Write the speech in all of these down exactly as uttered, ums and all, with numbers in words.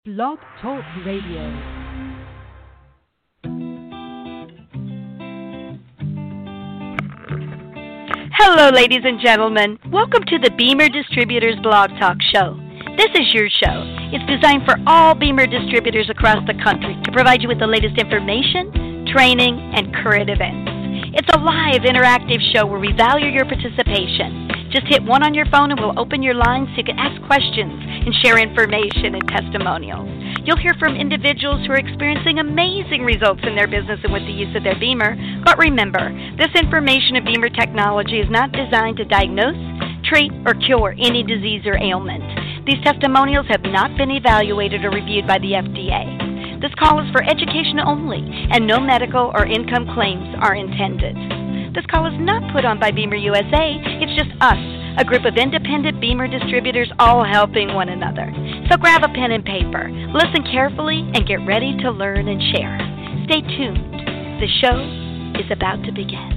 Blog Talk Radio. Hello, ladies and gentlemen. Welcome to the Beamer Distributors Blog Talk Show. This is your show. It's designed for all Beamer distributors across the country to provide you with the latest information, training, and current events. It's a live, interactive show where we value your participation. Just hit one on your phone and we'll open your lines so you can ask questions and share information and testimonials. You'll hear from individuals who are experiencing amazing results in their business and with the use of their Beamer. But remember, this information of Beamer technology is not designed to diagnose, treat, or cure any disease or ailment. These testimonials have not been evaluated or reviewed by the F D A. This call is for education only, and no medical or income claims are intended. This call is not put on by Beamer U S A. It's just us, a group of independent Beamer distributors all helping one another. So grab a pen and paper, listen carefully, and get ready to learn and share. Stay tuned. The show is about to begin.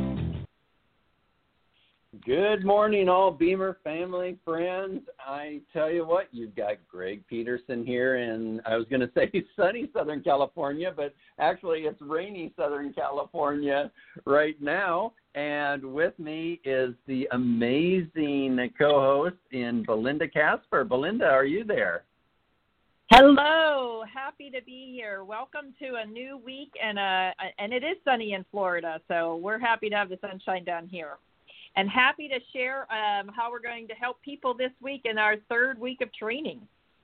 Good morning, all Beamer family, friends. I tell you what, you've got Greg Peterson here in, I was going to say sunny Southern California, but actually it's rainy Southern California right now. And with me is the amazing co-host in Belinda Casper. Belinda, are you there? Hello, happy to be here. Welcome to a new week, and uh, and it is sunny in Florida, so we're happy to have the sunshine down here. And happy to share um, how we're going to help people this week in our third week of training.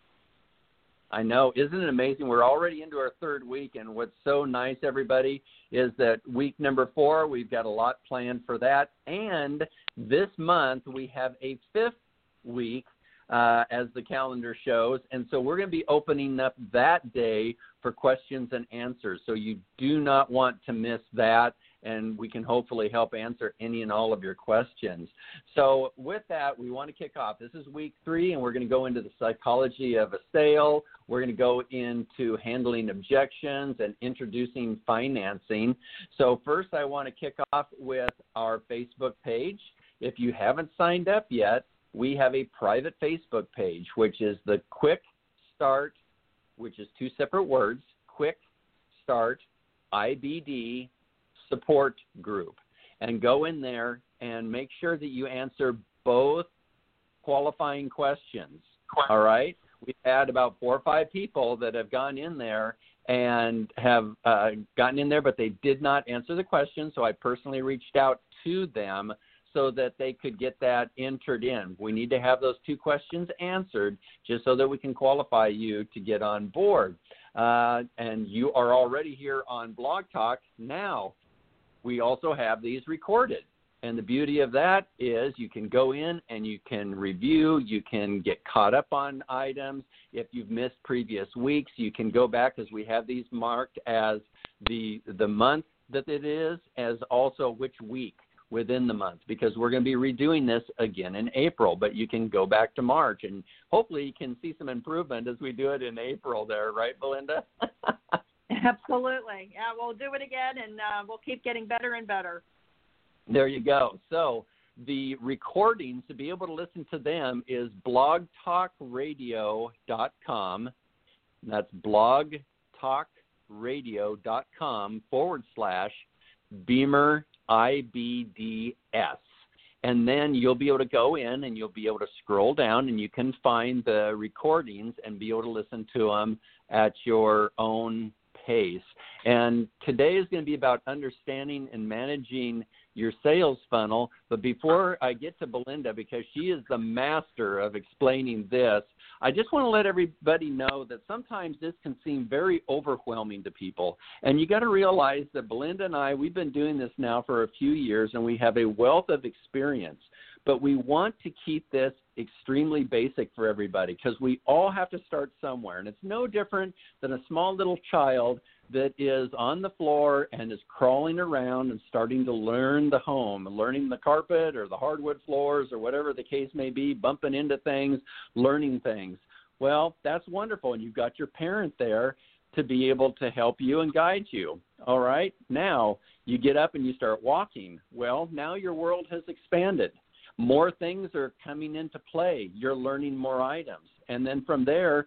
I know. Isn't it amazing? We're already into our third week, and what's so nice, everybody, is that week number four, we've got a lot planned for that. And this month, we have a fifth week, uh, as the calendar shows. And so we're going to be opening up that day for questions and answers. So you do not want to miss that, and we can hopefully help answer any and all of your questions. So with that, we want to kick off. This is week three, and we're going to go into the psychology of a sale. We're going to go into handling objections and introducing financing. So first, I want to kick off with our Facebook page. If you haven't signed up yet, we have a private Facebook page, which is the Quick Start, which is two separate words, Quick Start I B D Support Group. And go in there and make sure that you answer both qualifying questions, all right? We've had about four or five people that have gone in there and have uh, gotten in there, but they did not answer the question, so I personally reached out to them so that they could get that entered in. We need to have those two questions answered just so that we can qualify you to get on board. Uh, and you are already here on Blog Talk. Now, we also have these recorded. And the beauty of that is you can go in and you can review, you can get caught up on items. If you've missed previous weeks, you can go back, because we have these marked as the the month that it is, as also which week within the month, because we're going to be redoing this again in April, but you can go back to March, and hopefully you can see some improvement as we do it in April there, right, Belinda? Absolutely. Yeah, we'll do it again, and uh, we'll keep getting better and better. There you go. So the recordings, to be able to listen to them, is blog talk radio dot com. That's blogtalkradio.com forward slash Beamer I B D S. And then you'll be able to go in and you'll be able to scroll down and you can find the recordings and be able to listen to them at your own pace. And today is going to be about understanding and managing your sales funnel. But before I get to Belinda, because she is the master of explaining this, I just want to let everybody know that sometimes this can seem very overwhelming to people. And you got to realize that Belinda and I, we've been doing this now for a few years, and we have a wealth of experience. But we want to keep this extremely basic for everybody, because we all have to start somewhere. And it's no different than a small little child that is on the floor and is crawling around and starting to learn the home, learning the carpet or the hardwood floors or whatever the case may be, bumping into things, learning things. Well, that's wonderful, and you've got your parent there to be able to help you and guide you. All right, now you get up and you start walking. Well, now your world has expanded. More things are coming into play. You're learning more items. And then from there,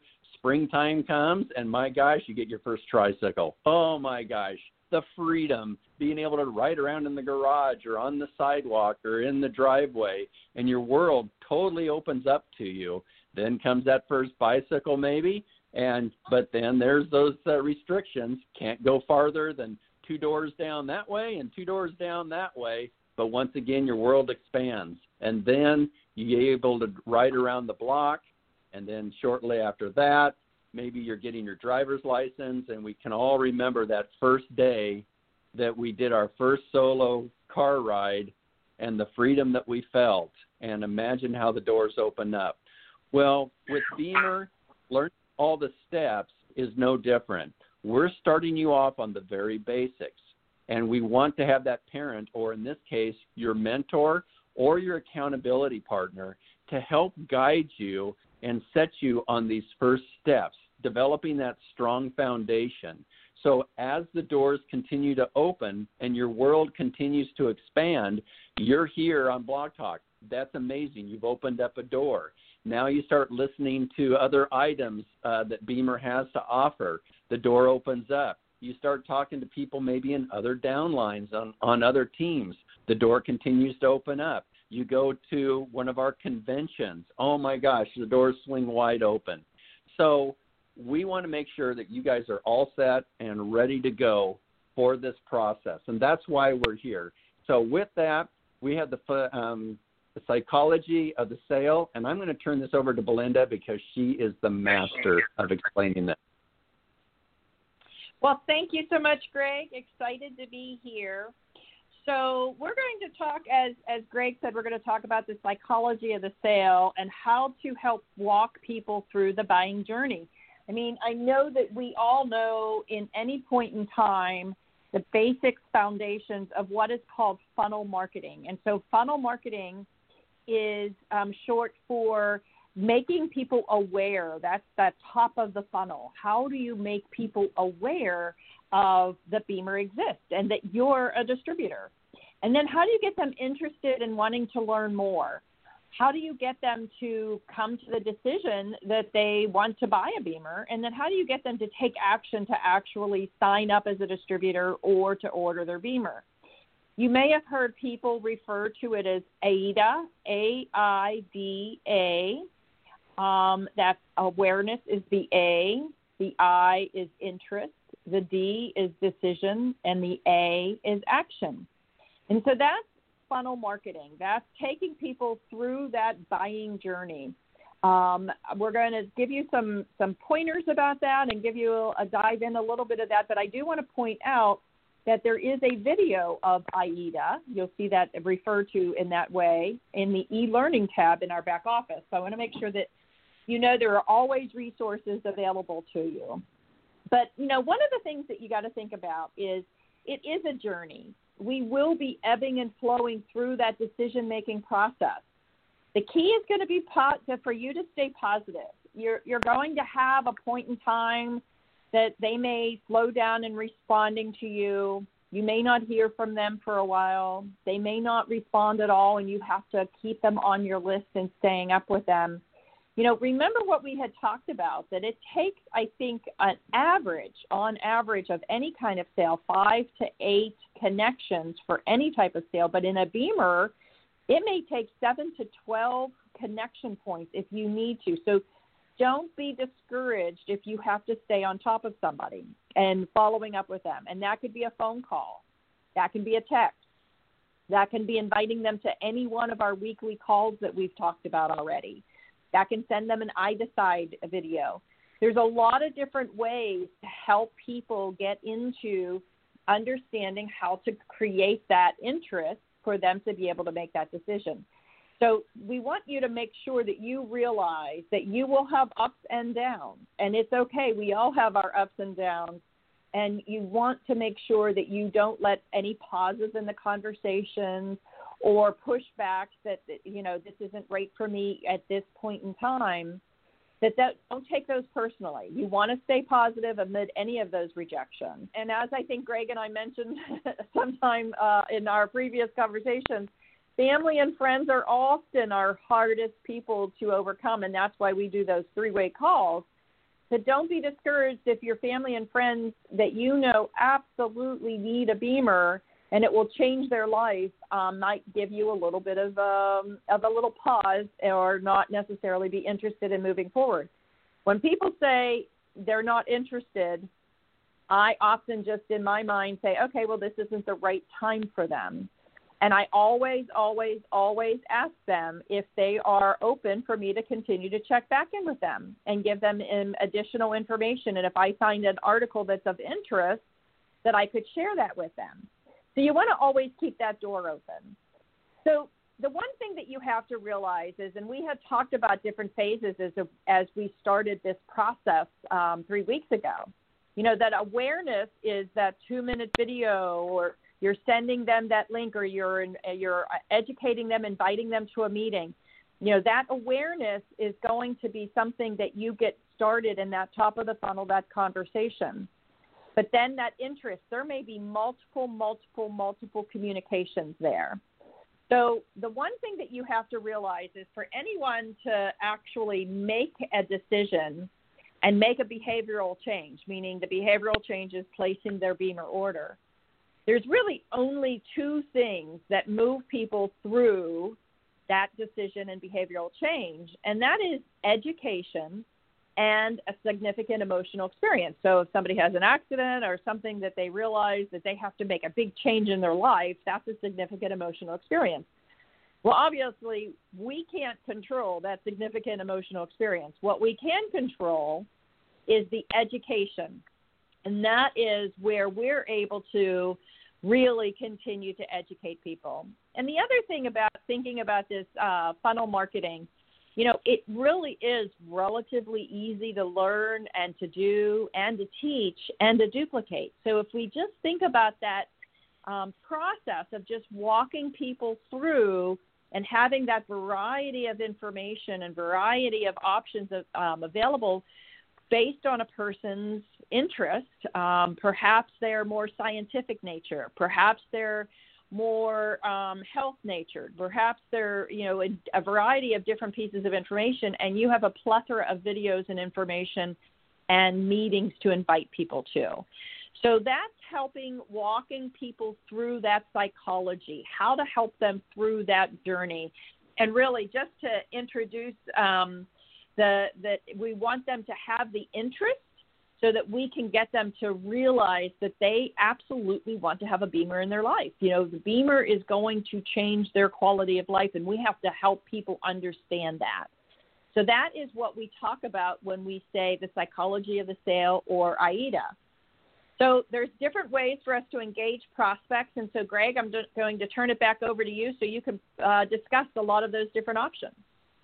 springtime comes, and my gosh, you get your first tricycle. Oh, my gosh, the freedom, being able to ride around in the garage or on the sidewalk or in the driveway, and your world totally opens up to you. Then comes that first bicycle maybe, and but then there's those uh, restrictions. Can't go farther than two doors down that way and two doors down that way. But once again, your world expands. And then you're able to ride around the block. And then shortly after that, maybe you're getting your driver's license. And we can all remember that first day that we did our first solo car ride and the freedom that we felt. And imagine how the doors open up. Well, with Beamer, learning all the steps is no different. We're starting you off on the very basics. And we want to have that parent, or in this case, your mentor or your accountability partner, to help guide you and set you on these first steps, developing that strong foundation. So as the doors continue to open and your world continues to expand, you're here on Blog Talk. That's amazing. You've opened up a door. Now you start listening to other items uh, that Beamer has to offer. The door opens up. You start talking to people maybe in other downlines on, on other teams. The door continues to open up. You go to one of our conventions. Oh, my gosh, the doors swing wide open. So we want to make sure that you guys are all set and ready to go for this process, and that's why we're here. So with that, we have the, um, the psychology of the sale, and I'm going to turn this over to Belinda because she is the master of explaining this. Well, thank you so much, Greg. Excited to be here. So we're going to talk, as, as Greg said, we're going to talk about the psychology of the sale and how to help walk people through the buying journey. I mean, I know that we all know in any point in time the basic foundations of what is called funnel marketing. And so funnel marketing is um, short for making people aware. That's that top of the funnel. How do you make people aware of that Beamer exists and that you're a distributor? And then how do you get them interested in wanting to learn more? How do you get them to come to the decision that they want to buy a Beamer? And then how do you get them to take action to actually sign up as a distributor or to order their Beamer? You may have heard people refer to it as AIDA, A I D A. Um, that's awareness is the A, the I is interest, the D is decision, and the A is action. And so that's funnel marketing. That's taking people through that buying journey. Um, we're going to give you some, some pointers about that and give you a, a dive in a little bit of that, but I do want to point out that there is a video of AIDA. You'll see that referred to in that way in the e-learning tab in our back office. So I want to make sure that you know there are always resources available to you. But, you know, one of the things that you got to think about is it is a journey. We will be ebbing and flowing through that decision-making process. The key is going to be po- for you to stay positive. You're, you're going to have a point in time that they may slow down in responding to you. You may not hear from them for a while. They may not respond at all, and you have to keep them on your list and staying up with them. You know, remember what we had talked about, that it takes, I think, an average, on average of any kind of sale, five to eight connections for any type of sale. But in a Beamer, it may take seven to twelve connection points if you need to. So don't be discouraged if you have to stay on top of somebody and following up with them. And that could be a phone call. That can be a text. That can be inviting them to any one of our weekly calls that we've talked about already. That can send them an I Decide video. There's a lot of different ways to help people get into understanding how to create that interest for them to be able to make that decision. So we want you to make sure that you realize that you will have ups and downs, and it's okay. We all have our ups and downs, and you want to make sure that you don't let any pauses in the conversation or pushbacks that, you know, this isn't right for me at this point in time, that, that don't take those personally. You want to stay positive amid any of those rejections. And as I think Greg and I mentioned sometime uh, in our previous conversations, family and friends are often our hardest people to overcome, and that's why we do those three-way calls, So don't be discouraged if your family and friends that you know absolutely need a Beamer and it will change their life, um, might give you a little bit of, um, of a little pause or not necessarily be interested in moving forward. When people say they're not interested, I often just in my mind say, okay, well, this isn't the right time for them. And I always, always, always ask them if they are open for me to continue to check back in with them and give them um, additional information. And if I find an article that's of interest, that I could share that with them. So you want to always keep that door open. So the one thing that you have to realize is, and we had talked about different phases as, as we started this process um, three weeks ago, you know, that awareness is that two-minute video, or you're sending them that link, or you're in, you're educating them, inviting them to a meeting. You know, that awareness is going to be something that you get started in that top of the funnel, that conversation. But then that interest, there may be multiple, multiple, multiple communications there. So the one thing that you have to realize is for anyone to actually make a decision and make a behavioral change, meaning the behavioral change is placing their Beamer order, there's really only two things that move people through that decision and behavioral change, and that is education and a significant emotional experience. So if somebody has an accident or something that they realize that they have to make a big change in their life, that's a significant emotional experience. Well, obviously, we can't control that significant emotional experience. What we can control is the education, and that is where we're able to really continue to educate people. And the other thing about thinking about this uh, funnel marketing, you know, it really is relatively easy to learn and to do and to teach and to duplicate. So if we just think about that um, process of just walking people through and having that variety of information and variety of options of, um, available based on a person's interest, um, perhaps they're more scientific nature, perhaps they're more um, health natured, perhaps they're, you know, a, a variety of different pieces of information, and you have a plethora of videos and information and meetings to invite people to. So that's helping, walking people through that psychology, how to help them through that journey. And really just to introduce um, the that we want them to have the interest so that we can get them to realize that they absolutely want to have a Beamer in their life. You know, the Beamer is going to change their quality of life, and we have to help people understand that. So that is what we talk about when we say the psychology of the sale, or AIDA. So there's different ways for us to engage prospects. And so, Greg, I'm just going to turn it back over to you so you can uh, discuss a lot of those different options.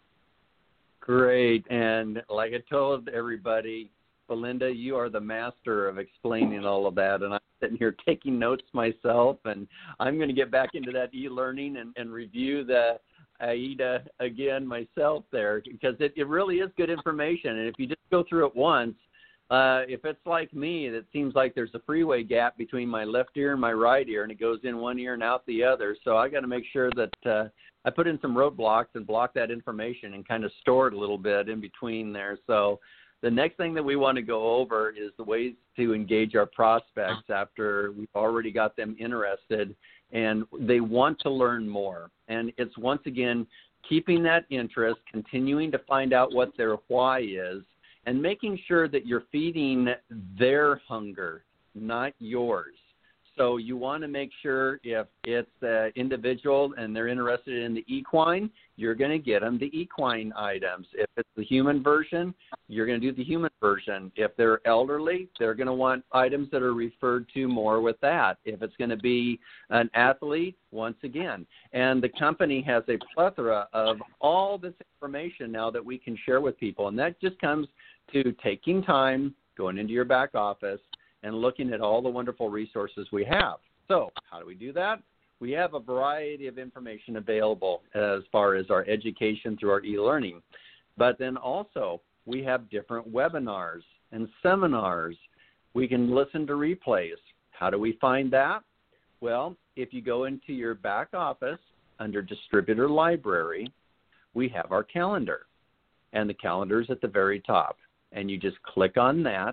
Great. And like I told everybody, Belinda, you are the master of explaining all of that, and I'm sitting here taking notes myself, and I'm going to get back into that e-learning and, and review the AIDA again myself there, because it, it really is good information. And if you just go through it once, uh, if it's like me, it seems like there's a freeway gap between my left ear and my right ear, and it goes in one ear and out the other. So I got to make sure that uh, I put in some roadblocks and block that information and kind of store it a little bit in between there. So the next thing that we want to go over is the ways to engage our prospects after we've already got them interested and they want to learn more. And it's, once again, keeping that interest, continuing to find out what their why is, and making sure that you're feeding their hunger, not yours. So you want to make sure if it's an individual and they're interested in the equine, you're going to get them the equine items. If it's the human version, you're going to do the human version. If they're elderly, they're going to want items that are referred to more with that. If it's going to be an athlete, once again. And the company has a plethora of all this information now that we can share with people. And that just comes to taking time, going into your back office, and looking at all the wonderful resources we have. So how do we do that? We have a variety of information available as far as our education through our e-learning. But then also we have different webinars and seminars. We can listen to replays. How do we find that? Well, if you go into your back office under Distributor Library, we have our calendar. And the calendar is at the very top. and you just click on that,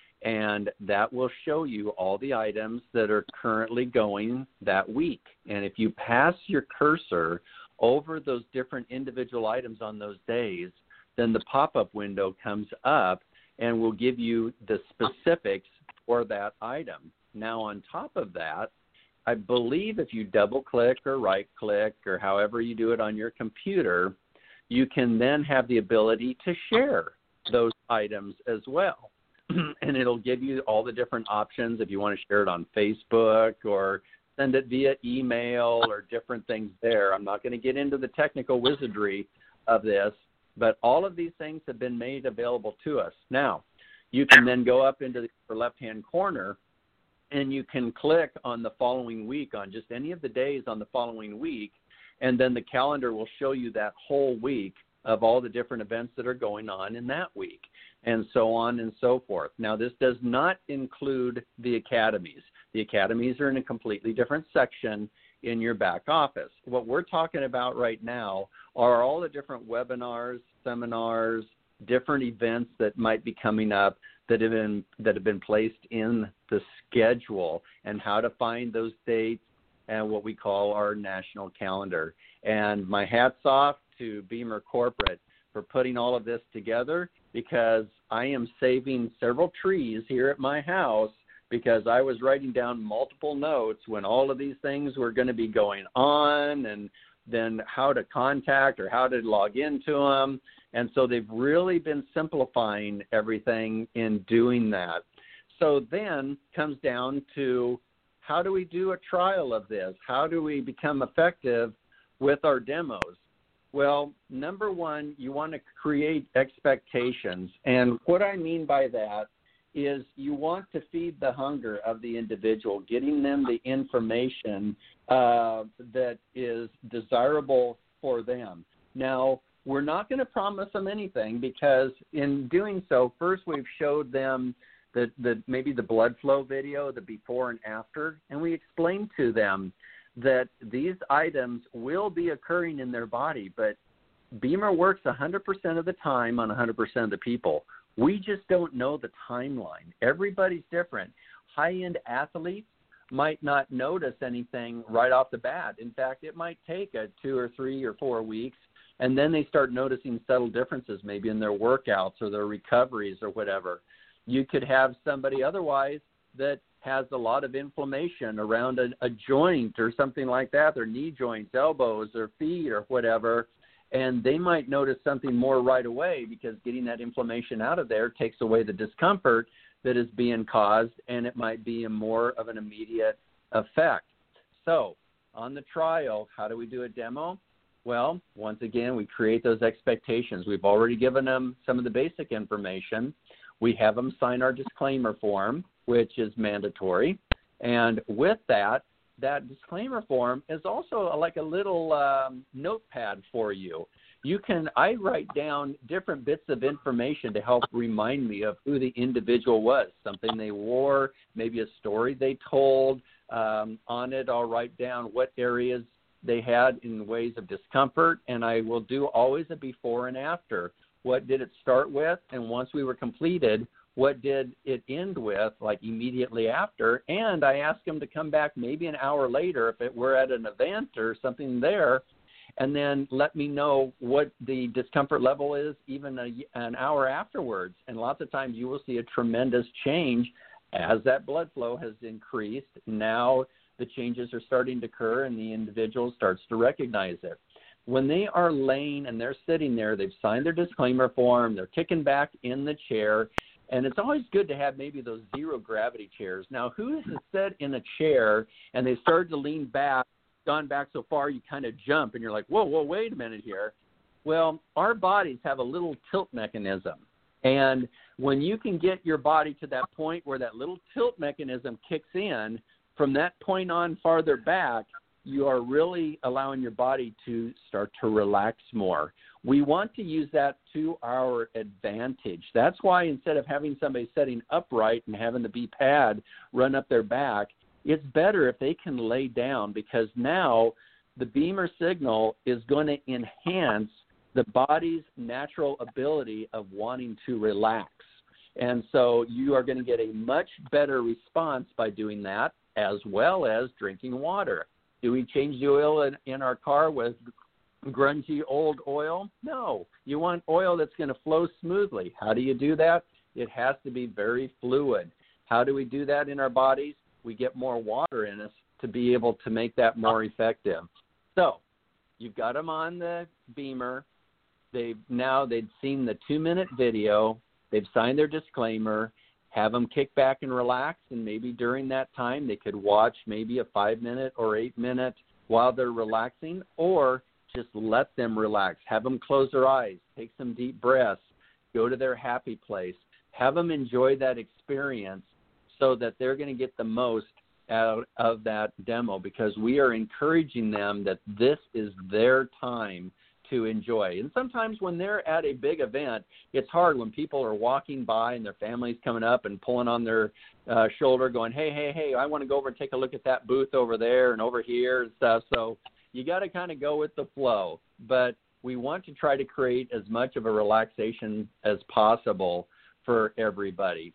and that will show you all the items that are currently going that week. And if you pass your cursor over those different individual items on those days, then the pop-up window comes up and will give you the specifics for that item. Now, on top of that, I believe if you double-click or right-click or however you do it on your computer, you can then have the ability to share those items as well. And it'll give you all the different options if you want to share it on Facebook or send it via email or different things there. I'm not going to get into the technical wizardry of this, but all of these things have been made available to us. Now, you can then go up into the upper left-hand corner, and you can click on the following week, on just any of the days on the following week, and then the calendar will show you that whole week of all the different events that are going on in that week, and so on and so forth. Now, this does not include the academies. The academies are in a completely different section in your back office. What we're talking about right now are all the different webinars, seminars, different events that might be coming up that have been that have been placed in the schedule, and how to find those dates and what we call our national calendar. And my hat's off to Beamer Corporate for putting all of this together, because I am saving several trees here at my house because I was writing down multiple notes when all of these things were going to be going on, and then how to contact or how to log into them. And so they've really been simplifying everything in doing that. So then comes down to, how do we do a trial of this? How do we become effective with our demos? Well, number one, you want to create expectations. And what I mean by that is you want to feed the hunger of the individual, getting them the information uh, that is desirable for them. Now, we're not going to promise them anything, because in doing so, first we've showed them the, the maybe the blood flow video, the before and after, and we explained to them that these items will be occurring in their body, but Beamer works one hundred percent of the time on one hundred percent of the people. We just don't know the timeline. Everybody's different. High-end athletes might not notice anything right off the bat. In fact, it might take a two or three or four weeks, and then they start noticing subtle differences maybe in their workouts or their recoveries or whatever. You could have somebody otherwise that has a lot of inflammation around a, a joint or something like that, their knee joints, elbows, or feet or whatever, and they might notice something more right away, because getting that inflammation out of there takes away the discomfort that is being caused, and it might be a more of an immediate effect. So on the trial, how do we do a demo? Well, once again, we create those expectations. We've already given them some of the basic information. We have them sign our disclaimer form, which is mandatory. And with that, that disclaimer form is also like a little um, notepad for you. You can, I write down different bits of information to help remind me of who the individual was, something they wore, maybe a story they told. Um, on it, I'll write down what areas they had in ways of discomfort, and I will do always a before and after. What did it start with? And once we were completed, what did it end with, like immediately after? And I asked them to come back maybe an hour later if it were at an event or something there, and then let me know what the discomfort level is even a, an hour afterwards. And lots of times you will see a tremendous change as that blood flow has increased. Now the changes are starting to occur, and the individual starts to recognize it. When they are laying and they're sitting there, they've signed their disclaimer form, they're kicking back in the chair, and it's always good to have maybe those zero gravity chairs. Now, who has sat in a chair and they started to lean back, gone back so far you kind of jump, and you're like, whoa, whoa, wait a minute here. Well, our bodies have a little tilt mechanism, and when you can get your body to that point where that little tilt mechanism kicks in, from that point on farther back, you are really allowing your body to start to relax more. We want to use that to our advantage. That's why instead of having somebody sitting upright and having the B-pad run up their back, it's better if they can lay down, because now the Beamer signal is going to enhance the body's natural ability of wanting to relax. And so you are going to get a much better response by doing that, as well as drinking water. Do we change the oil in, in our car with grungy old oil? No. You want oil that's going to flow smoothly. How do you do that? It has to be very fluid. How do we do that in our bodies? We get more water in us to be able to make that more effective. So you've got them on the Beamer. They've now they've seen the two-minute video. They've signed their disclaimer. Have them kick back and relax, and maybe during that time they could watch maybe a five-minute or eight-minute while they're relaxing, or just let them relax. Have them close their eyes, take some deep breaths, go to their happy place. Have them enjoy that experience so that they're going to get the most out of that demo, because we are encouraging them that this is their time to enjoy. And sometimes when they're at a big event, it's hard when people are walking by and their family's coming up and pulling on their uh, shoulder going, hey, hey, hey, I want to go over and take a look at that booth over there and over here and stuff. So you got to kind of go with the flow. But we want to try to create as much of a relaxation as possible for everybody.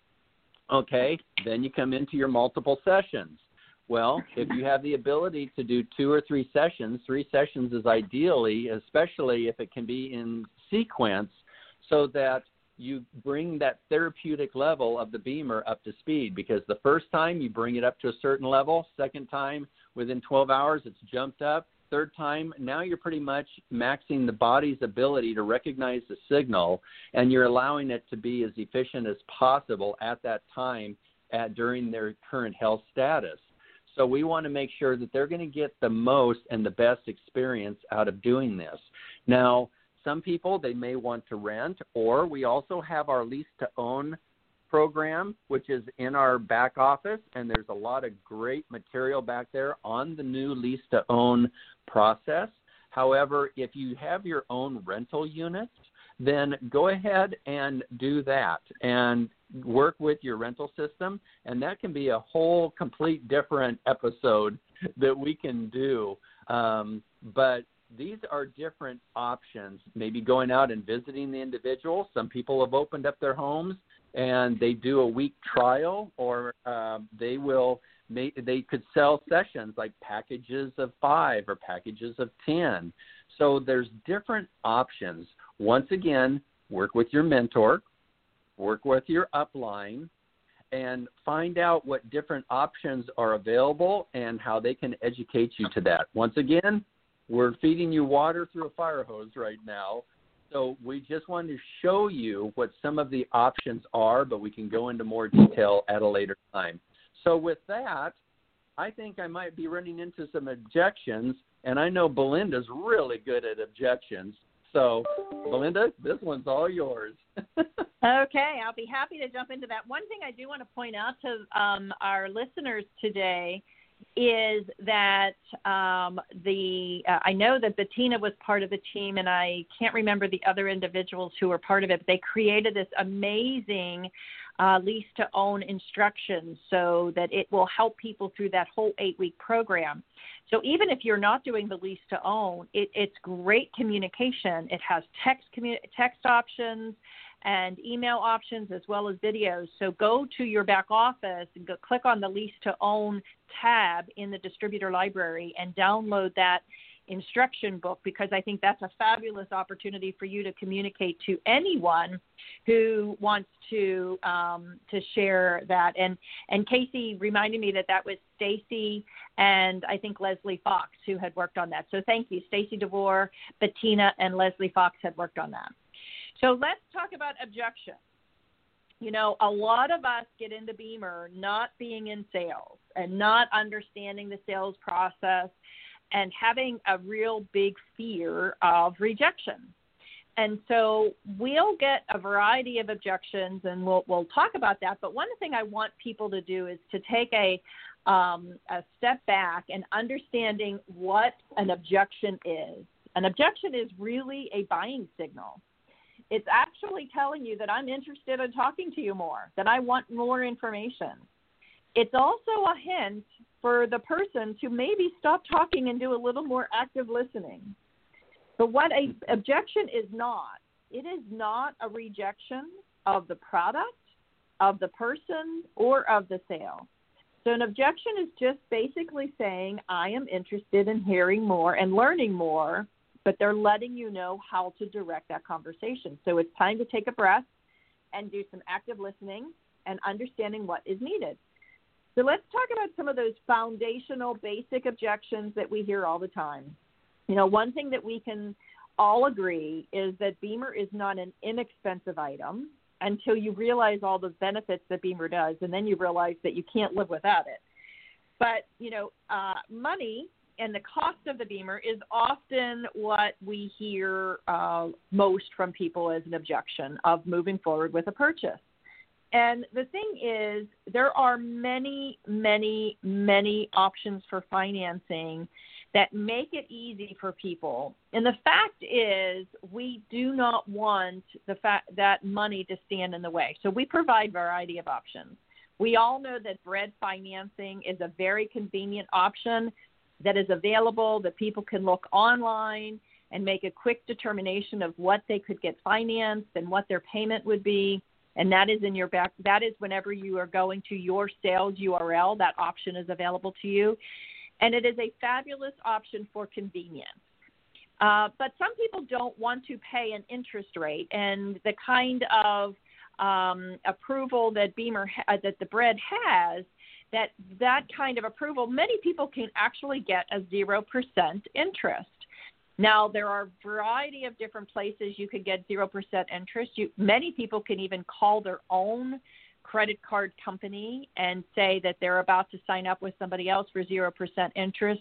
Okay, then you come into your multiple sessions. Well, if you have the ability to do two or three sessions, three sessions is ideally, especially if it can be in sequence, so that you bring that therapeutic level of the Beamer up to speed. Because the first time you bring it up to a certain level, second time within twelve hours it's jumped up, third time now you're pretty much maxing the body's ability to recognize the signal, and you're allowing it to be as efficient as possible at that time at, during their current health status. So we want to make sure that they're going to get the most and the best experience out of doing this. Now, some people, they may want to rent, or we also have our lease-to-own program, which is in our back office, and there's a lot of great material back there on the new lease-to-own process. However, if you have your own rental units, then go ahead and do that and work with your rental system, and that can be a whole complete different episode that we can do. Um, but these are different options, maybe going out and visiting the individual. Some people have opened up their homes and they do a week trial, or um, they will make, they could sell sessions like packages of five or packages of ten. So there's different options. Once again, work with your mentor, work with your upline, and find out what different options are available and how they can educate you to that. Once again, we're feeding you water through a fire hose right now. So we just wanted to show you what some of the options are, but we can go into more detail at a later time. So with that, I think I might be running into some objections, and I know Belinda's really good at objections. So, Belinda, this one's all yours. Okay, I'll be happy to jump into that. One thing I do want to point out to um, our listeners today is that um, the uh, I know that Bettina was part of the team, and I can't remember the other individuals who were part of it, but they created this amazing uh, lease-to-own instructions so that it will help people through that whole eight-week program. So even if you're not doing the lease-to-own, it, it's great communication. It has text commu- text options and email options as well as videos. So go to your back office and go click on the lease-to-own tab in the distributor library and download that instruction book, because I think that's a fabulous opportunity for you to communicate to anyone who wants to um, to share that. And and Casey reminded me that that was Stacy and I think Leslie Fox who had worked on that. So thank you. Stacy DeVore, Bettina, and Leslie Fox had worked on that. So let's talk about objection. You know, a lot of us get into Beamer not being in sales and not understanding the sales process and having a real big fear of rejection. And so we'll get a variety of objections, and we'll we'll talk about that. But one thing I want people to do is to take a um, a step back and understanding what an objection is. An objection is really a buying signal. It's actually telling you that I'm interested in talking to you more, that I want more information. It's also a hint for the person to maybe stop talking and do a little more active listening. But what a objection is not, it is not a rejection of the product, of the person, or of the sale. So an objection is just basically saying, I am interested in hearing more and learning more, but they're letting you know how to direct that conversation. So it's time to take a breath and do some active listening and understanding what is needed. So let's talk about some of those foundational basic objections that we hear all the time. You know, one thing that we can all agree is that Beamer is not an inexpensive item until you realize all the benefits that Beamer does, and then you realize that you can't live without it. But, you know, uh, money and the cost of the Beamer is often what we hear uh, most from people as an objection of moving forward with a purchase. And the thing is, there are many, many, many options for financing that make it easy for people. And the fact is, we do not want the fact that money to stand in the way. So we provide a variety of options. We all know that bread financing is a very convenient option that is available, that people can look online and make a quick determination of what they could get financed and what their payment would be. And that is in your back. That is whenever you are going to your sales U R L, that option is available to you. And it is a fabulous option for convenience. Uh, but some people don't want to pay an interest rate, and the kind of um, approval that Beamer ha- that the bread has, that that kind of approval, many people can actually get a zero percent interest. Now, there are a variety of different places you could get zero percent interest. You, many people can even call their own credit card company and say that they're about to sign up with somebody else for zero percent interest,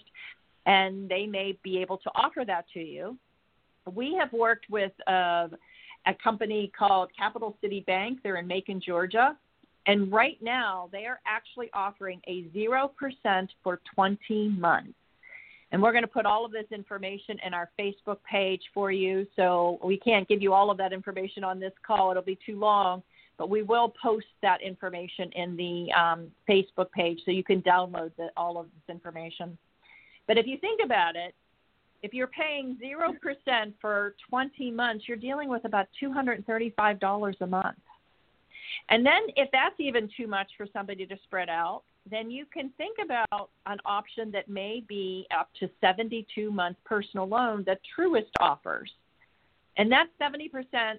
and they may be able to offer that to you. We have worked with uh, a company called Capital City Bank. They're in Macon, Georgia, and right now they are actually offering a zero percent for twenty months. And we're going to put all of this information in our Facebook page for you, so we can't give you all of that information on this call. It'll be too long. But we will post that information in the um, Facebook page so you can download the, all of this information. But if you think about it, if you're paying zero percent for twenty months, you're dealing with about two hundred thirty-five dollars a month. And then if that's even too much for somebody to spread out, then you can think about an option that may be up to seventy-two month personal loan that Truist offers. And that's seventy percent.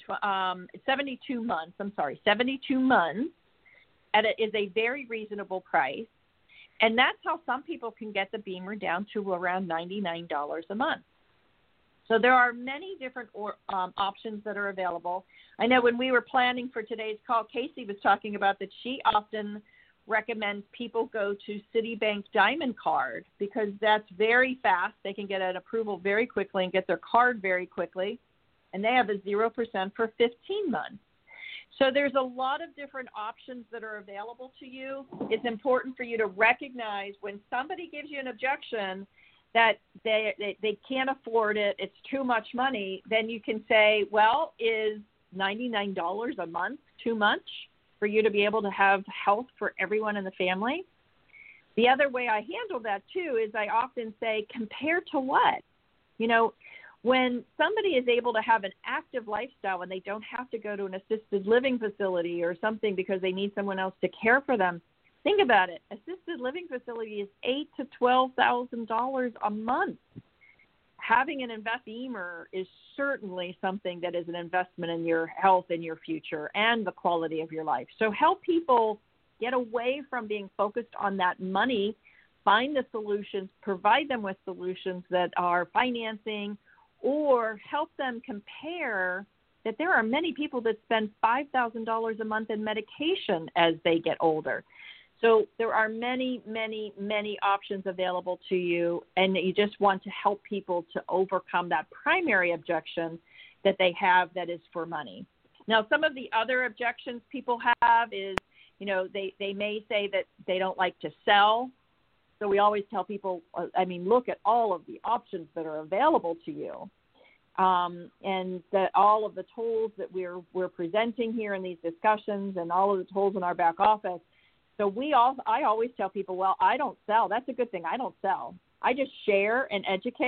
Um, seventy-two months, I'm sorry, seventy-two months at a, is a very reasonable price. And that's how some people can get the Beamer down to around ninety-nine dollars a month. So there are many different or, um, options that are available. I know when we were planning for today's call, Casey was talking about that she often recommends people go to Citibank Diamond Card because that's very fast. They can get an approval very quickly and get their card very quickly. And they have a zero percent for fifteen months. So there's a lot of different options that are available to you. It's important for you to recognize when somebody gives you an objection that they, they, they can't afford it, it's too much money, then you can say, well, is ninety-nine dollars a month too much for you to be able to have health for everyone in the family? The other way I handle that, too, is I often say, compare to what? You know, when somebody is able to have an active lifestyle and they don't have to go to an assisted living facility or something because they need someone else to care for them, think about it. Assisted living facility is eight to twelve thousand dollars a month. Having an invest Beamer is certainly something that is an investment in your health and your future and the quality of your life. So help people get away from being focused on that money, find the solutions, provide them with solutions that are financing, or help them compare that there are many people that spend five thousand dollars a month in medication as they get older. So there are many, many, many options available to you, and you just want to help people to overcome that primary objection that they have that is for money. Now, some of the other objections people have is, you know, they, they may say that they don't like to sell. So we always tell people, I mean, look at all of the options that are available to you. Um, and that all of the tools that we're we're presenting here in these discussions and all of the tools in our back office. So we all, I always tell people, well, I don't sell. That's a good thing. I don't sell. I just share and educate.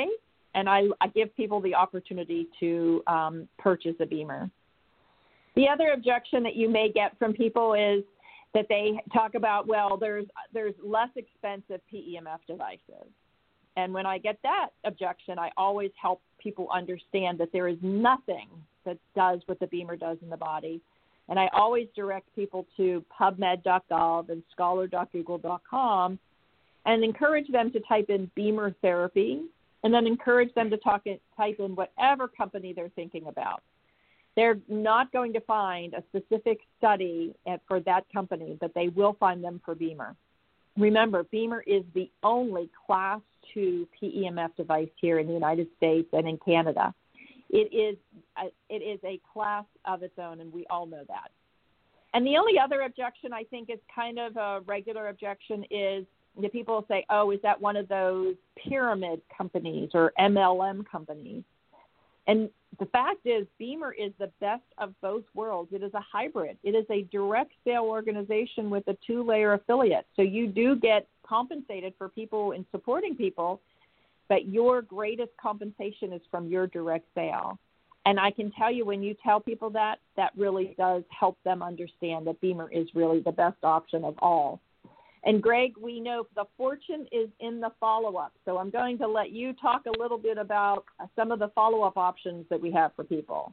and I, I give people the opportunity to um, purchase a Beamer. The other objection that you may get from people is that they talk about, well, there's there's less expensive P E M F devices. And when I get that objection, I always help people understand that there is nothing that does what the Beamer does in the body. And I always direct people to PubMed dot gov and Scholar dot Google dot com and encourage them to type in Beamer therapy, and then encourage them to talk it, type in whatever company they're thinking about. They're not going to find a specific study for that company, but they will find them for Beamer. Remember, Beamer is the only class two P E M F device here in the United States and in Canada. It is a, it is a class of its own, and we all know that. And the only other objection I think is kind of a regular objection is the people say, oh, is that one of those pyramid companies or M L M companies? And the fact is, Beamer is the best of both worlds. It is a hybrid. It is a direct sale organization with a two-layer affiliate. So you do get compensated for people in supporting people, but your greatest compensation is from your direct sale. And I can tell you, when you tell people that, that really does help them understand that Beamer is really the best option of all. And Greg, we know the fortune is in the follow-up. So I'm going to let you talk a little bit about some of the follow-up options that we have for people.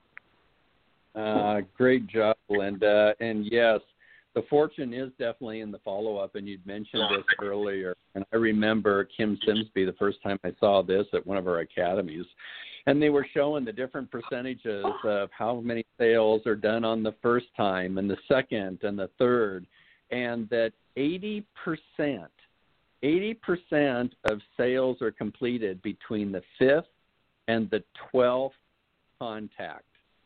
Uh, great job, Linda. And yes, the fortune is definitely in the follow-up, and you'd mentioned this earlier. And I remember Kim Simsby, the first time I saw this at one of our academies, and they were showing the different percentages of how many sales are done on the first time and the second and the third, and that eighty percent, eighty percent of sales are completed between the fifth and the twelfth contact.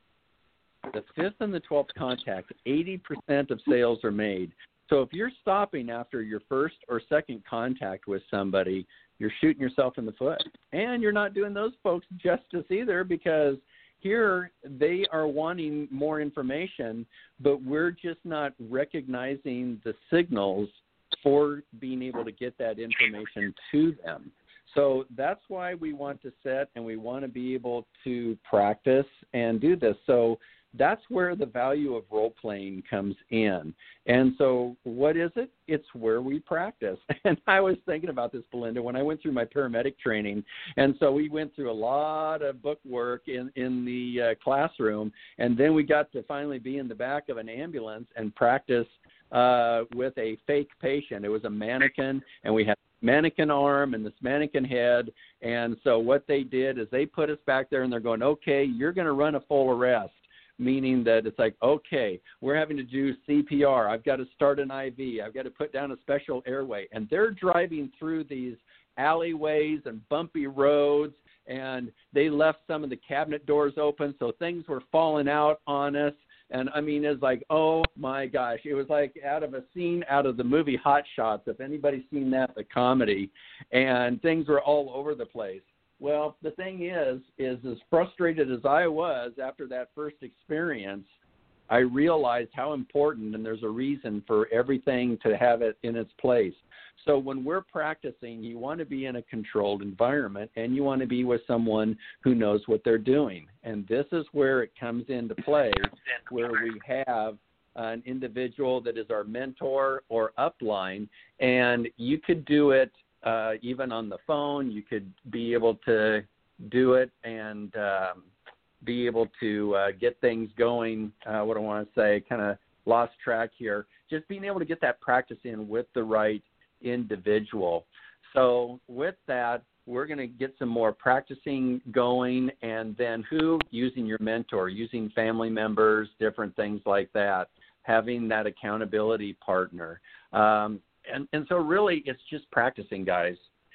The fifth and the twelfth contact, eighty percent of sales are made. So if you're stopping after your first or second contact with somebody, you're shooting yourself in the foot. And you're not doing those folks justice either, because here they are wanting more information, but we're just not recognizing the signals for being able to get that information to them. So that's why we want to set and we want to be able to practice and do this. So that's where the value of role-playing comes in. And so what is it? It's where we practice. And I was thinking about this, Belinda, when I went through my paramedic training. And so we went through a lot of book work in, in the uh, classroom, and then we got to finally be in the back of an ambulance and practice uh, with a fake patient. It was a mannequin, and we had mannequin arm and this mannequin head. And so what they did is they put us back there, and they're going, okay, you're going to run a full arrest. Meaning that it's like, okay, we're having to do C P R. I've got to start an I V. I've got to put down a special airway. And they're driving through these alleyways and bumpy roads, and they left some of the cabinet doors open, so things were falling out on us. And, I mean, it's like, oh, my gosh. It was like out of a scene out of the movie Hot Shots, if anybody's seen that, the comedy. And things were all over the place. Well, the thing is, is as frustrated as I was after that first experience, I realized how important, and there's a reason for everything to have it in its place. So when we're practicing, you want to be in a controlled environment, and you want to be with someone who knows what they're doing. And this is where it comes into play, where we have an individual that is our mentor or upline, and you could do it Uh, even on the phone. You could be able to do it and um, be able to uh, get things going. Uh, what I want to say, kind of lost track here. Just being able to get that practice in with the right individual. So with that, we're going to get some more practicing going, and then who? Using your mentor, using family members, different things like that, having that accountability partner. Um, And, and so really it's just practicing, guys.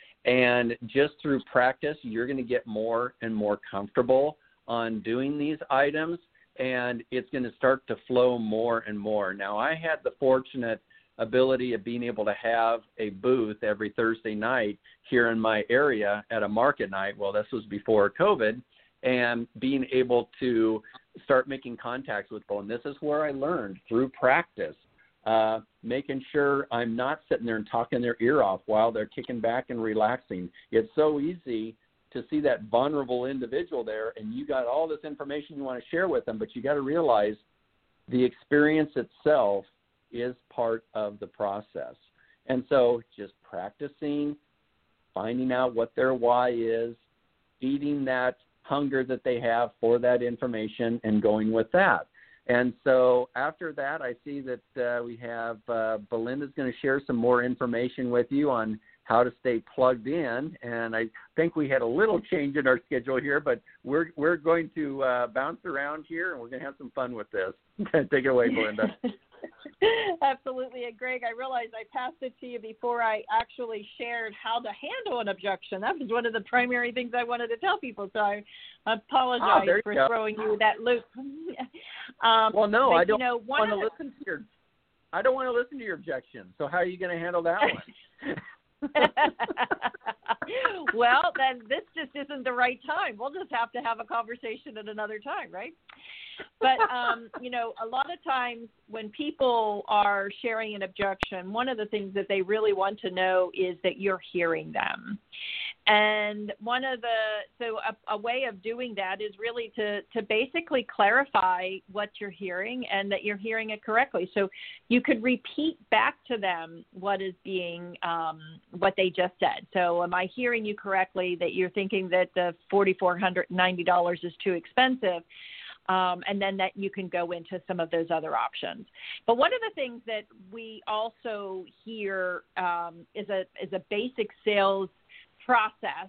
And just through practice, you're going to get more and more comfortable on doing these items, and it's going to start to flow more and more. Now, I had the fortunate ability of being able to have a booth every Thursday night here in my area at a market night. Well, this was before COVID, and being able to start making contacts with people. And this is where I learned through practice. Uh, making sure I'm not sitting there and talking their ear off while they're kicking back and relaxing. It's so easy to see that vulnerable individual there, and you got all this information you want to share with them, but you got to realize the experience itself is part of the process. And so just practicing, finding out what their why is, feeding that hunger that they have for that information, and going with that. And so after that, I see that uh, we have uh, Belinda's going to share some more information with you on how to stay plugged in. And I think we had a little change in our schedule here, but we're we're going to uh, bounce around here, and we're going to have some fun with this. Take it away, Belinda. Absolutely. And Greg, I realized I passed it to you before I actually shared how to handle an objection. That was one of the primary things I wanted to tell people, so I apologize oh, for go. throwing you that loop. um, well, no, but, I don't you know, want to the... listen to your I don't want to listen to your objection. So how are you going to handle that one? Well, then this just isn't the right time. We'll just have to have a conversation at another time, right? But, um, you know, a lot of times when people are sharing an objection, one of the things that they really want to know is that you're hearing them. And one of the, so a, a way of doing that is really to, to basically clarify what you're hearing and that you're hearing it correctly. So you could repeat back to them what is being, um, what they just said. So am I hearing you correctly that you're thinking that the four thousand four hundred ninety dollars is too expensive? Um, and then that you can go into some of those other options. But one of the things that we also hear um, is a is a basic sales process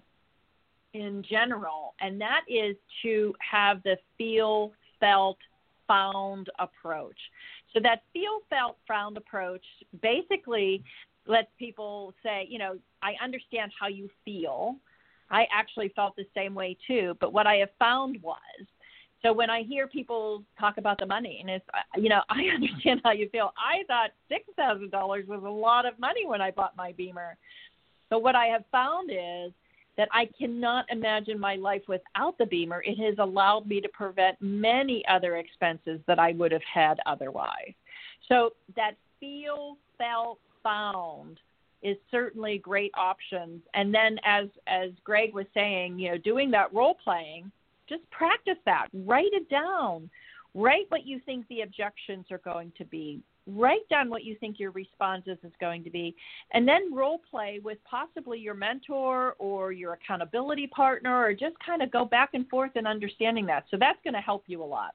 in general, and that is to have the feel, felt, found approach. So that feel, felt, found approach basically lets people say, you know, I understand how you feel. I actually felt the same way too, but what I have found was, so when I hear people talk about the money, and it's, you know, I understand how you feel. I thought six thousand dollars was a lot of money when I bought my Beamer. But what I have found is that I cannot imagine my life without the Beamer. It has allowed me to prevent many other expenses that I would have had otherwise. So that feel, felt, found is certainly great options. And then as, as Greg was saying, you know, doing that role playing, just practice that. Write it down. Write what you think the objections are going to be. Write down what you think your responses is going to be, and then role play with possibly your mentor or your accountability partner, or just kind of go back and forth in understanding that. So that's going to help you a lot.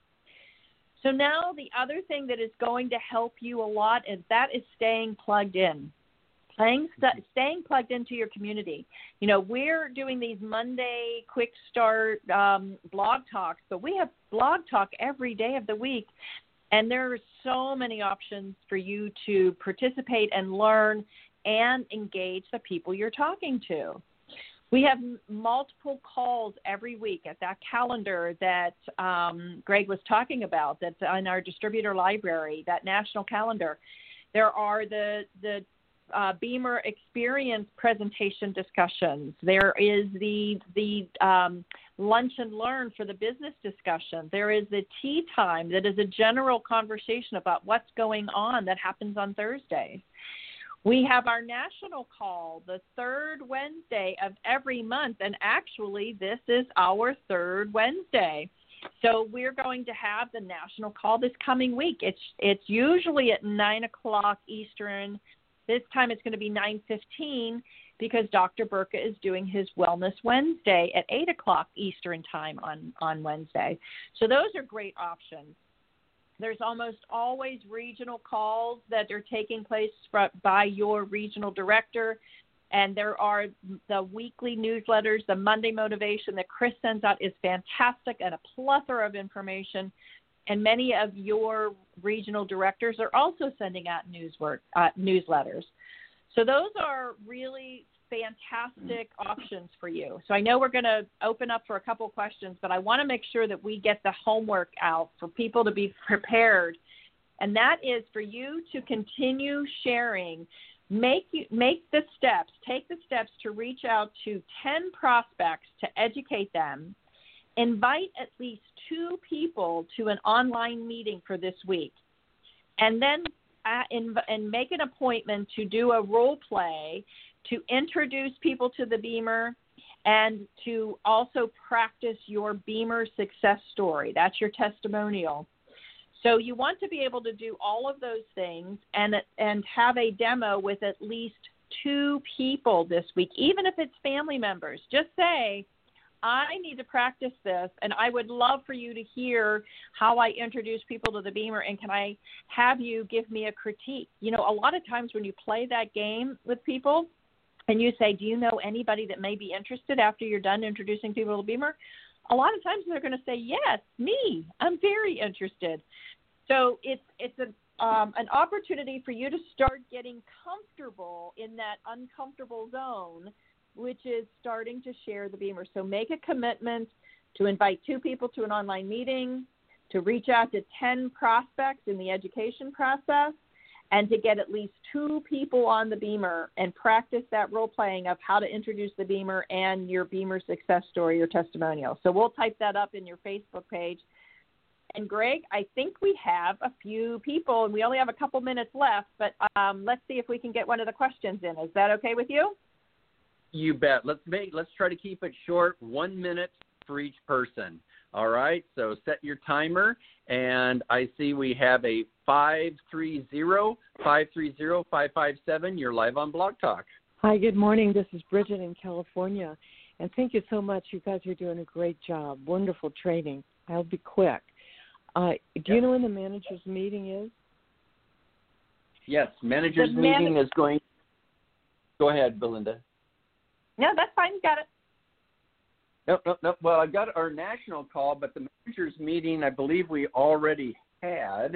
So now the other thing that is going to help you a lot is that is staying plugged in. Staying, staying plugged into your community. You know, we're doing these Monday quick start um, blog talks, but we have blog talk every day of the week. And there are so many options for you to participate and learn and engage the people you're talking to. We have m- multiple calls every week at that calendar that um, Greg was talking about that's in our distributor library, that national calendar. There are the, the uh, Beamer experience presentation discussions. There is the, the um, lunch and learn for the business discussion. There is the tea time that is a general conversation about what's going on that happens on Thursdays. We have our national call the third Wednesday of every month, and actually this is our third Wednesday. So we're going to have the national call this coming week. It's it's usually at nine o'clock Eastern. This time it's going to be nine fifteen because Doctor Burka is doing his Wellness Wednesday at eight o'clock Eastern time on, on Wednesday. So those are great options. There's almost always regional calls that are taking place by your regional director, and there are the weekly newsletters. The Monday Motivation that Chris sends out is fantastic and a plethora of information. And many of your regional directors are also sending out news work, uh, newsletters. So those are really fantastic options for you. So I know we're going to open up for a couple of questions, but I want to make sure that we get the homework out for people to be prepared. And that is for you to continue sharing. Make you, make the steps, take the steps to reach out to ten prospects to educate them. Invite at least two people to an online meeting for this week, and then uh, in, and make an appointment to do a role play to introduce people to the Beamer and to also practice your Beamer success story. That's your testimonial. So you want to be able to do all of those things and and have a demo with at least two people this week, even if it's family members. Just say, I need to practice this, and I would love for you to hear how I introduce people to the Beamer, and can I have you give me a critique? You know, a lot of times when you play that game with people and you say, do you know anybody that may be interested after you're done introducing people to the Beamer? A lot of times they're going to say, yes, me. I'm very interested. So it's it's a Um, an opportunity for you to start getting comfortable in that uncomfortable zone, which is starting to share the Beamer. So make a commitment to invite two people to an online meeting, to reach out to ten prospects in the education process, and to get at least two people on the Beamer and practice that role-playing of how to introduce the Beamer and your Beamer success story or testimonial. So we'll type that up in your Facebook page. And, Greg, I think we have a few people, and we only have a couple minutes left, but um, let's see if we can get one of the questions in. Is that okay with you? You bet. Let's make, let's try to keep it short, one minute for each person. All right, so set your timer, and I see we have a five three zero, five three zero, five five seven. You're live on Blog Talk. Hi, good morning. This is Bridget in California, and thank you so much. You guys are doing a great job. Wonderful training. I'll be quick. Uh, do you know when the manager's meeting is? Yes, manager's The meeting man- is going. Go ahead, Belinda. No, that's fine. Got it. No, no, no. Well, I got our national call, but the managers meeting, I believe we already had.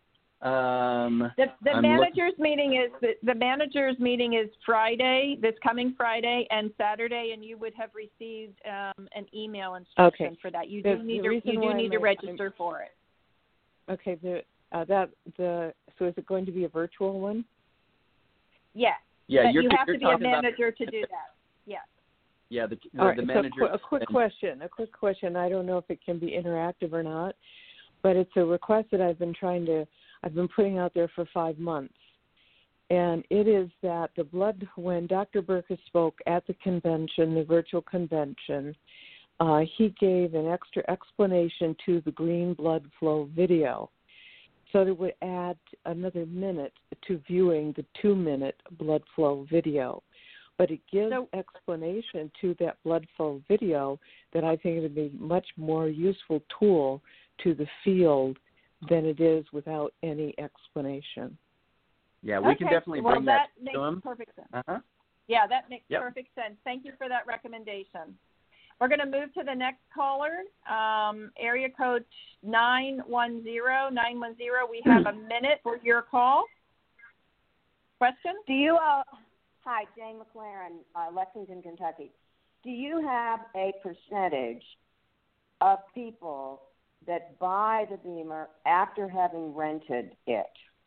Um, The, the I'm managers meeting is the, the managers meeting is Friday, this coming Friday and Saturday, and you would have received um, an email instruction Okay. for that. You The- do need the to reason you do why need to I'm- register I'm- for it. Okay, the uh, that the so is it going to be a virtual one? Yes. yeah, but you're, you have you're to be a talking about- manager to do that. Yes. Yeah, the, the, All right, the so manager. qu- a quick question. A quick question. I don't know if it can be interactive or not, but it's a request that I've been trying to. I've been putting out there for five months, and it is that the blood. When Doctor Burkus spoke at the convention, the virtual convention, uh, he gave an extra explanation to the green blood flow video, so that it would add another minute to viewing the two-minute blood flow video. But it gives So- explanation to that blood flow video that I think would be a much more useful tool to the field than it is without any explanation. Yeah, we okay. can definitely well, bring that. that, makes to them. perfect sense. Uh-huh. Yeah, that makes Yep. perfect sense. Thank you for that recommendation. We're going to move to the next caller, um, area code nine one zero, nine one zero. We have a minute for your call. Question? Do you, uh, hi, Jane McLaren, uh, Lexington, Kentucky. Do you have a percentage of people that buy the Beamer after having rented it?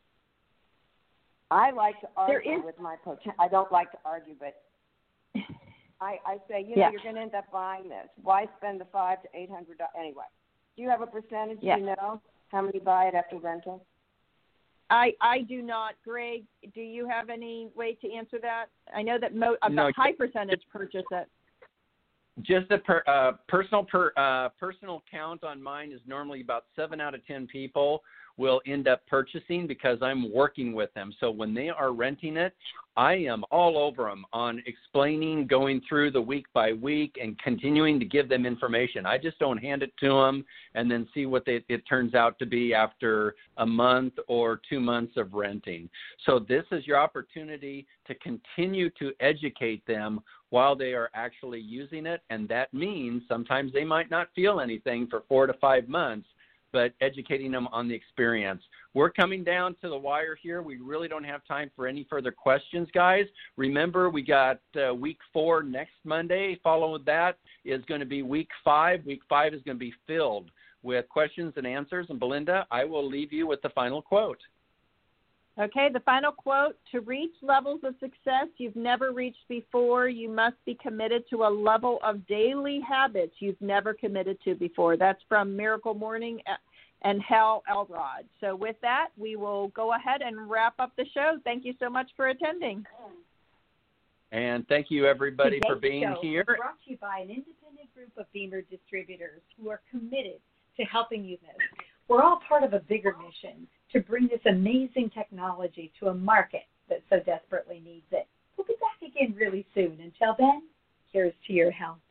I like to There argue is- with my coach. I don't like to argue, but I, I say, you know, Yeah. you're going to end up buying this. Why spend the five to eight hundred dollars anyway? Do you have a percentage? Yeah. Do you know how many buy it after rental? I, I do not. Greg, do you have any way to answer that? I know that mo- a No, high percentage purchase it. Just a per, uh, personal per, uh, personal count on mine is normally about seven out of ten people will end up purchasing because I'm working with them. So when they are renting it, I am all over them on explaining, going through the week by week, and continuing to give them information. I just don't hand it to them and then see what they, it turns out to be after a month or two months of renting. So this is your opportunity to continue to educate them while they are actually using it, and that means sometimes they might not feel anything for four to five months, but educating them on the experience. We're coming down to the wire here. We really don't have time for any further questions, guys. Remember, we got uh, week four next Monday. Following that is going to be week five. Week five is going to be filled with questions and answers. And Belinda, I will leave you with the final quote. Okay, the final quote, to reach levels of success you've never reached before, you must be committed to a level of daily habits you've never committed to before. That's from Miracle Morning and Hal Elrod. So with that, we will go ahead and wrap up the show. Thank you so much for attending. And thank you, everybody, Today's for being show here. Is brought to you by an independent group of Beamer distributors who are committed to helping you live. We're all part of a bigger mission to bring this amazing technology to a market that so desperately needs it. We'll be back again really soon. Until then, here's to your health.